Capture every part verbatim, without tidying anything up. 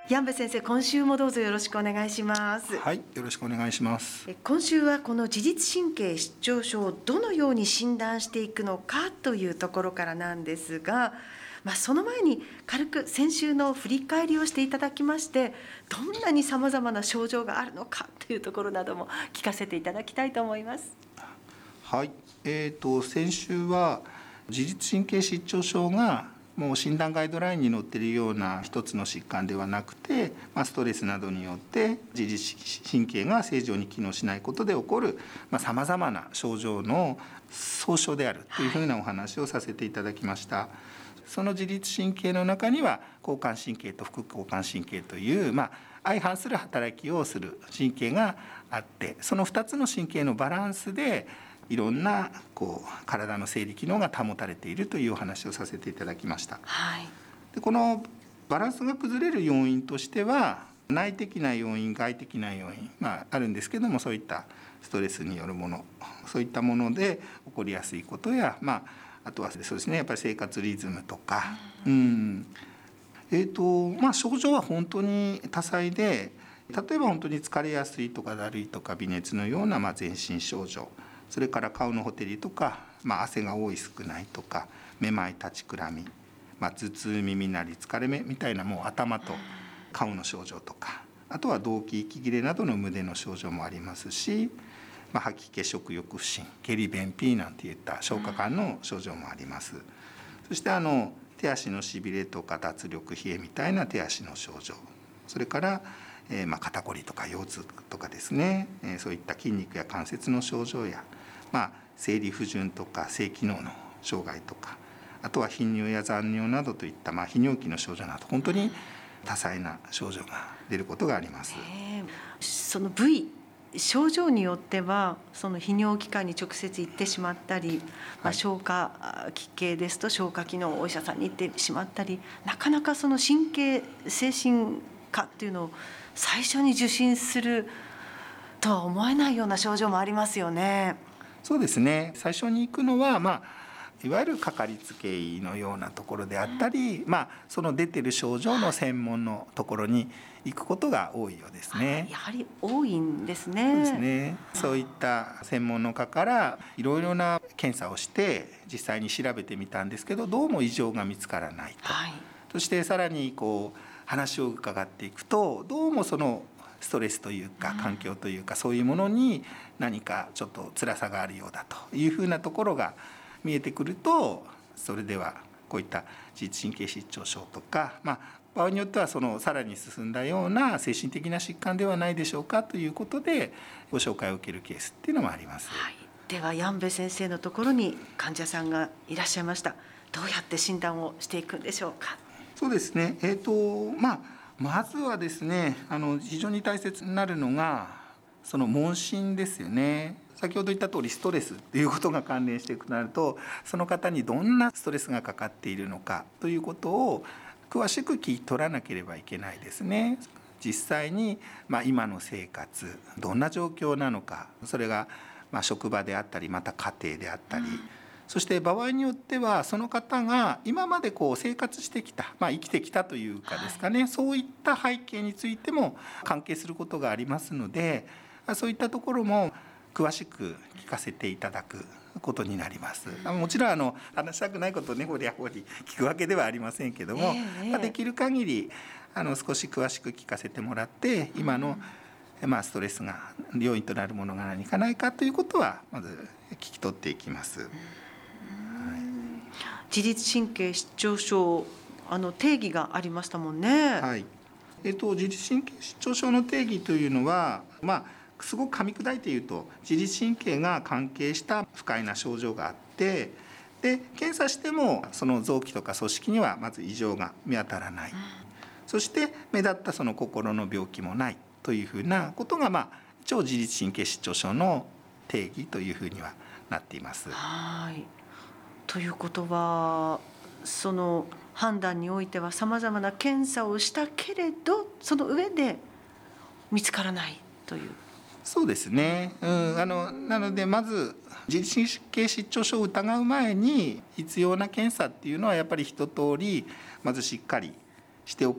ヤンベ先生、今週もどうぞよろしくお願いします。 はい、よろしくお願いします。 今週はこの自律神経失調症をどのように診断していくのかというところからなんですが、まあ、その前に軽く先週の振り返りをしていただきまして、どんなにさまざまな症状があるのかというところなども聞かせていただきたいと思います。 はい、えーと、先週は自律神経失調症がもう診断ガイドラインに載っているような一つの疾患ではなくて、まあ、ストレスなどによって自律神経が正常に機能しないことで起こるさまざ、まな症状の総称であるというふうなお話をさせていただきました。はい、その自律神経の中には交感神経と副交感神経という、まあ、相反する働きをする神経があって、そのふたつの神経のバランスでいろんなこう体の生理機能が保たれているというお話をさせていただきました。 はい、 でこのバランスが崩れる要因としては、内的な要因、外的な要因、まあ、あるんですけども、そういったストレスによるもの、そういったもので起こりやすいことや、まあ、あとはそうですね、やっぱり生活リズムとか、うん、えーとまあ、症状は本当に多彩で、例えば本当に疲れやすいとかだるいとか微熱のようなまあ全身症状、それから顔のほてりとか、まあ、汗が多い少ないとか、めまい立ちくらみ、まあ、頭痛耳鳴り疲れ目みたいな、もう頭と顔の症状とか、あとは動悸息切れなどの胸の症状もありますし、まあ、吐き気食欲不振下痢便秘なんていった消化管の症状もあります。そしてあの手足のしびれとか脱力冷えみたいな手足の症状、それからえーまあ、肩こりとか腰痛とかですね、えー、そういった筋肉や関節の症状や、まあ、生理不順とか性機能の障害とか、あとは頻尿や残尿などといった、まあ、泌尿器の症状など本当に多彩な症状が出ることがあります。 えー、その部位症状によってはその泌尿器科に直接行ってしまったり、まあ、消化器系ですと消化器のお医者さんに行ってしまったり、なかなかその神経精神科っていうのを最初に受診するとは思えないような症状もありますよね。 そうですね、最初に行くのは、まあ、いわゆるかかりつけ医のようなところであったり、うん、まあ、その出てる症状の専門のところに行くことが多いようですね。 やはり多いんですね。 そうですね、そういった専門の科からいろいろな検査をして実際に調べてみたんですけど、どうも異常が見つからないと。はい、そしてさらにこう話を伺っていくと、どうもそのストレスというか環境というか、そういうものに何かちょっと辛さがあるようだというふうなところが見えてくると、それではこういった自律神経失調症とか、まあ、場合によってはそのさらに進んだような精神的な疾患ではないでしょうかということでご紹介を受けるケースっていうのもあります。 はい、ではヤンベ先生のところに患者さんがいらっしゃいました。どうやって診断をしていくんでしょうか。 そうですね、えーとまあ、まずはですね、あの非常に大切になるのがその問診ですよね。先ほど言った通りストレスということが関連していくとなると、その方にどんなストレスがかかっているのかということを詳しく聞き取らなければいけないですね。実際に、まあ、今の生活どんな状況なのか、それがまあ職場であったり、また家庭であったり、うん、そして場合によってはその方が今までこう生活してきた、まあ、生きてきたというかですかね、はい、そういった背景についても関係することがありますので、そういったところも詳しく聞かせていただくことになります。もちろんあの話したくないことをねほりはほり聞くわけではありませんけども、えー、できる限りあの少し詳しく聞かせてもらって、今の、うん、まあ、ストレスが要因となるものが何かないかということはまず聞き取っていきます。うん、 自律神経失調症、あの定義がありましたもんね。 はい、えーと、自律神経失調症の定義というのは、まあ、すごく噛み砕いて言うと、自律神経が関係した不快な症状があって、で検査してもその臓器とか組織にはまず異常が見当たらない、うん、そして目立ったその心の病気もないというふうなことが、まあ、一応自律神経失調症の定義というふうにはなっています。 はい、ということはその判断においてはさまざまな検査をしたけれど、その上で見つからないという。 そうですね、うん、あのなのでまず自律神経失調症を疑う前に必要な検査っていうのはやっぱり一通りまずしっかりしておく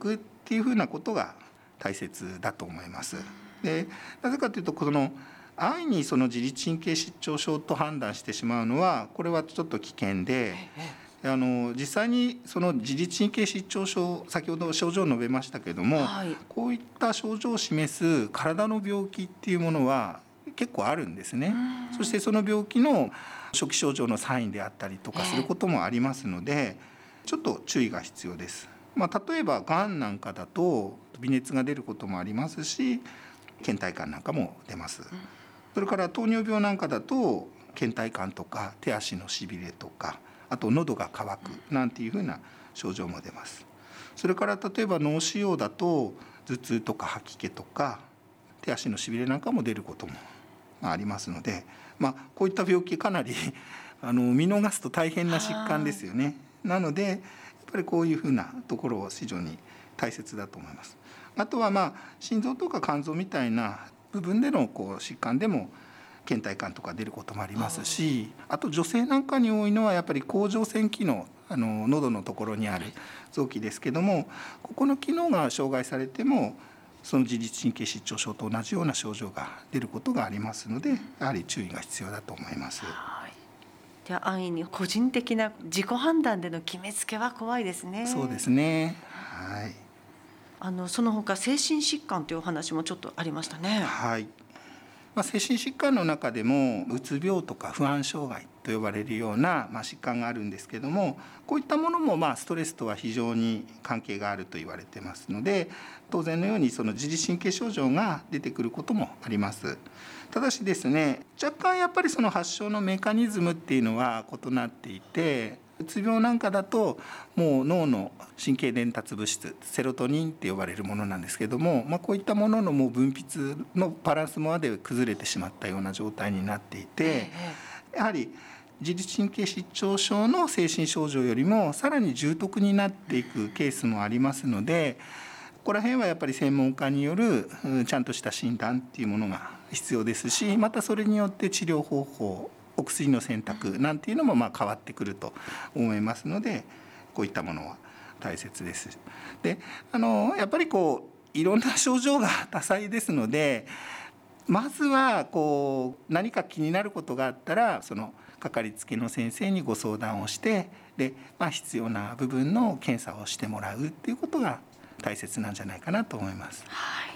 っていうふうなことが大切だと思います。でなぜかというとこの安易にその自律神経失調症と判断してしまうのはこれはちょっと危険で、あの実際にその自律神経失調症先ほど症状を述べましたけれども、はい、こういった症状を示す体の病気っていうものは結構あるんですね。そしてその病気の初期症状のサインであったりとかすることもありますので、ちょっと注意が必要です。まあ、例えばがんなんかだと微熱が出ることもありますし、倦怠感なんかも出ます。それから糖尿病なんかだと倦怠感とか手足のしびれとか、あと喉が渇くなんていうふうな症状も出ます。それから例えば脳腫瘍だと頭痛とか吐き気とか手足のしびれなんかも出ることもありますので、まあ、こういった病気かなりあの見逃すと大変な疾患ですよね。なのでやっぱりこういうふうなところを非常に大切だと思います。あとはまあ心臓とか肝臓みたいな部分でのこう疾患でも倦怠感とか出ることもありますし、あと女性なんかに多いのはやっぱり甲状腺機能、あの喉のところにある臓器ですけども、ここの機能が障害されてもその自律神経失調症と同じような症状が出ることがありますので、やはり注意が必要だと思います。 はい、では安易に個人的な自己判断での決めつけは怖いですね。 そうですね。はい。 あのその他精神疾患というお話もちょっとありましたね。 はい。まあ、精神疾患の中でもうつ病とか不安障害と呼ばれるような、まあ、疾患があるんですけども、こういったものもまあストレスとは非常に関係があると言われてますので、当然のようにその自律神経症状が出てくることもあります。ただしですね、若干やっぱりその発症のメカニズムっていうのは異なっていて、うつ病なんかだともう脳の神経伝達物質セロトニンって呼ばれるものなんですけども、まあ、こういったもののもう分泌のバランスまで崩れてしまったような状態になっていて、やはり自律神経失調症の精神症状よりもさらに重篤になっていくケースもありますので、ここら辺はやっぱり専門家によるちゃんとした診断っていうものが必要ですし、またそれによって治療方法、お薬の選択なんていうのもまあ変わってくると思いますので、こういったものは大切です。で、あのやっぱりこういろんな症状が多彩ですので、まずはこう何か気になることがあったらそのかかりつけの先生にご相談をして、で、まあ、必要な部分の検査をしてもらうっていうことが大切なんじゃないかなと思います。 はい、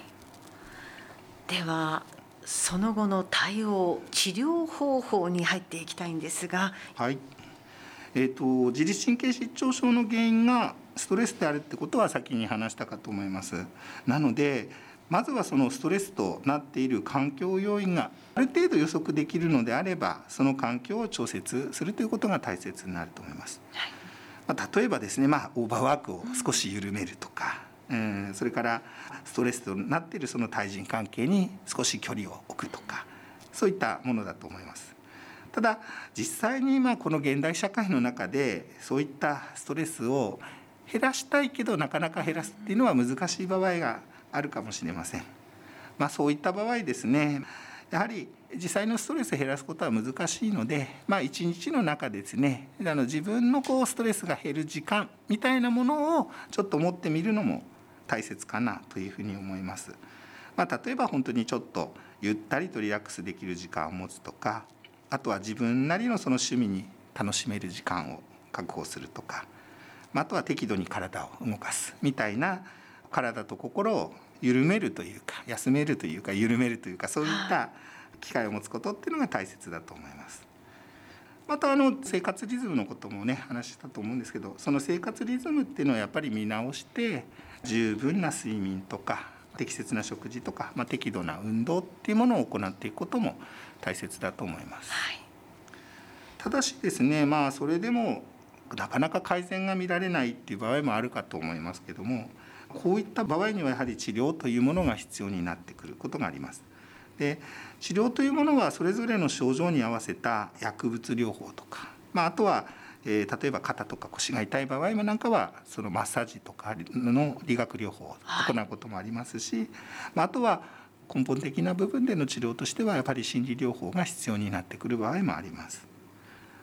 ではその後の対応、治療方法に入っていきたいんですが、 はい、えーと、自律神経失調症の原因がストレスであるってことは先に話したかと思います。なのでまずはそのストレスとなっている環境要因がある程度予測できるのであれば、その環境を調節するということが大切になると思います。はい、まあ、例えばですね、まあ、オーバーワークを少し緩めるとか、うん、それからストレスとなっているその対人関係に少し距離を置くとか、そういったものだと思います。ただ実際にまあこの現代社会の中でそういったストレスを減らしたいけどなかなか減らすっていうのは難しい場合があるかもしれません。まあ、そういった場合ですね、やはり実際のストレスを減らすことは難しいので、まあ、一日の中でですね、あの自分のこうストレスが減る時間みたいなものをちょっと持ってみるのも大切かなというふうに思います。まあ、例えば本当にちょっとゆったりとリラックスできる時間を持つとか、あとは自分なりのその趣味に楽しめる時間を確保するとか、あとは適度に体を動かすみたいな、体と心を緩めるというか休めるというか緩めるというか、そういった機会を持つことっていうのが大切だと思います。またあの生活リズムのこともね話したと思うんですけど、その生活リズムっていうのはやっぱり見直して、十分な睡眠とか適切な食事とか、まあ、適度な運動っていうものを行っていくことも大切だと思います。はい、ただしですね、まあそれでもなかなか改善が見られないっていう場合もあるかと思いますけども、こういった場合にはやはり治療というものが必要になってくることがあります。で、治療というものはそれぞれの症状に合わせた薬物療法とか、まあ、あとは、えー、例えば肩とか腰が痛い場合なんかはそのマッサージとかの理学療法を行うこともありますし、はい、まあ、あとは根本的な部分での治療としてはやっぱり心理療法が必要になってくる場合もあります。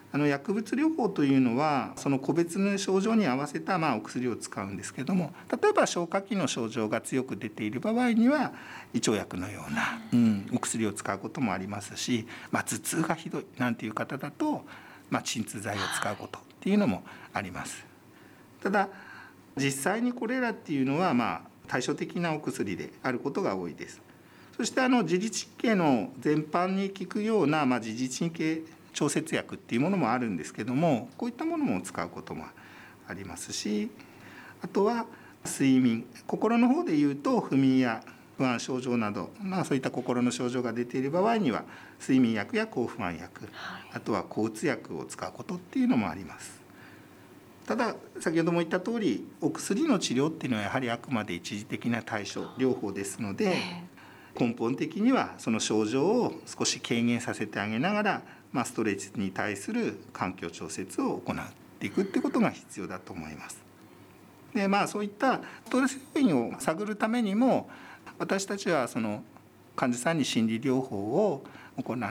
あの薬物療法というのはその個別の症状に合わせたまあお薬を使うんですけども、例えば消化器の症状が強く出ている場合には胃腸薬のような、うん、お薬を使うこともありますし、まあ、頭痛がひどいなんていう方だと、まあ、鎮痛剤を使うことっていうのもあります。ただ実際にこれらっていうのはまあ対照的なお薬であることが多いです。そしてあの自律神経の全般に効くような、まあ、自律神経調節薬っていうものもあるんですけども、こういったものも使うこともありますし、あとは睡眠、心の方でいうと不眠や不安症状など、まあ、そういった心の症状が出ている場合には睡眠薬や抗不安薬、あとは抗うつ薬を使うことっていうのもあります。ただ先ほども言った通り、お薬の治療っていうのはやはりあくまで一時的な対処療法ですので、根本的にはその症状を少し軽減させてあげながら、まあ、ストレスに対する環境調節を行っていくってことが必要だと思います。で、まあ、そういったストレス要因を探るためにも、私たちはその患者さんに心理療法を行って、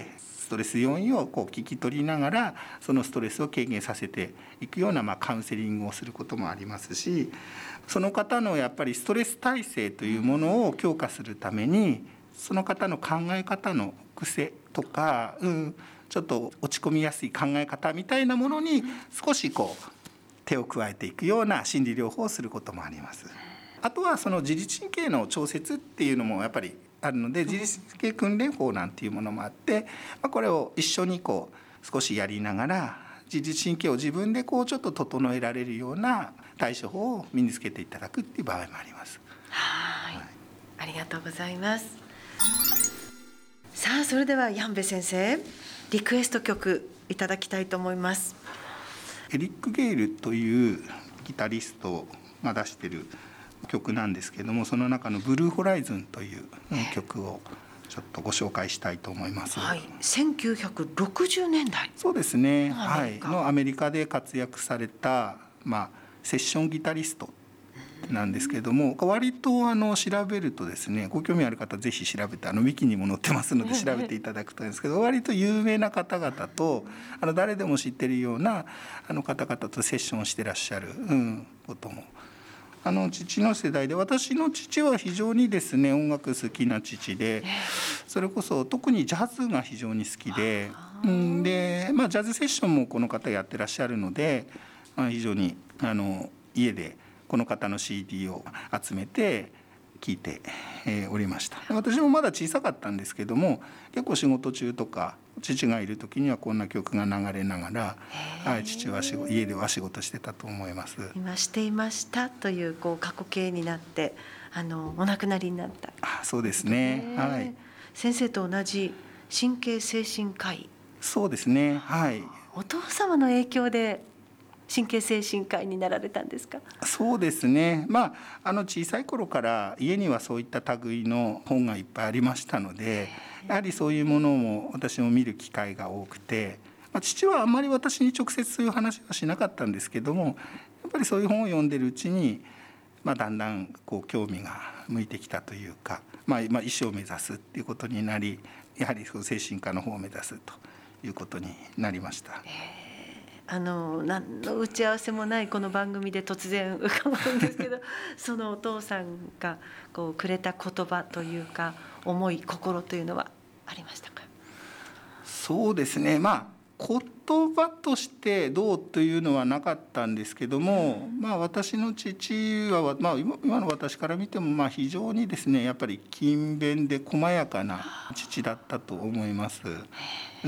ストレス要因をこう聞き取りながらそのストレスを軽減させていくようなまあカウンセリングをすることもありますし、その方のやっぱりストレス耐性というものを強化するために、その方の考え方の癖とか、うん、ちょっと落ち込みやすい考え方みたいなものに少しこう手を加えていくような心理療法をすることもあります。あとはその自律神経の調節っていうのもやっぱりあるので、自律神経訓練法なんていうものもあって、これを一緒にこう少しやりながら、自律神経を自分でこうちょっと整えられるような対処法を身につけていただくっていう場合もあります。 はい、はい、ありがとうございます。さあ、それではヤンベ先生、リクエスト曲いただきたいと思います。 エリック・ゲイルというギタリストが出している曲なんですけれども、その中のブルーホライズンという曲をちょっとご紹介したいと思います。 はい、せんきゅうひゃくろくじゅうねんだい。 そうですね、はい、のアメリカで活躍された、まあ、セッションギタリストなんですけれども、割とあの調べるとですね、ご興味ある方ぜひ調べて、あのウィキにも載ってますので調べていただくといいんですけど、割と有名な方々と、あの誰でも知ってるようなあの方々とセッションしてらっしゃる、うん、ことも、あの父の世代で、私の父は非常にですね音楽好きな父で、それこそ特にジャズが非常に好きで、うん、で、まあ、ジャズセッションもこの方やってらっしゃるので、まあ、非常にあの家でこの方の シーディー を集めて聴いておりました。私もまだ小さかったんですけども、結構仕事中とか父がいる時にはこんな曲が流れながら、はい、父は家では仕事してたと思います。 今していましたという、こう過去形になってあのお亡くなりになった。 あ、そうですね、はい、 先生と同じ神経精神科医。 そうですね、はい。 お父様の影響で神経精神科医になられたんですか？ そうですね、まあ、あの小さい頃から家にはそういった類の本がいっぱいありましたので、やはりそういうものも私も見る機会が多くて、まあ、父はあんまり私に直接そういう話はしなかったんですけども、やっぱりそういう本を読んでるうちに、まあ、だんだんこう興味が向いてきたというか、まあ、まあ医師を目指すっていうことになり、やはりその精神科の方を目指すということになりました。 あの何の打ち合わせもないこの番組で突然伺うんですけどそのお父さんがこうくれた言葉というか思い心というのはありましたか？ そうですね、まあ言葉としてどうというのはなかったんですけども、まあ、私の父は、まあ、今の私から見てもまあ非常にですねやっぱり勤勉で細やかな父だったと思います。うん、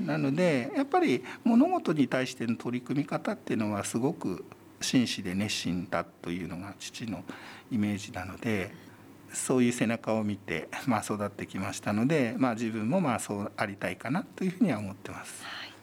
なのでやっぱり物事に対しての取り組み方っていうのはすごく真摯で熱心だというのが父のイメージなので、そういう背中を見て、まあ、育ってきましたので、まあ、自分もまあそうありたいかなというふうには思ってます。 はい、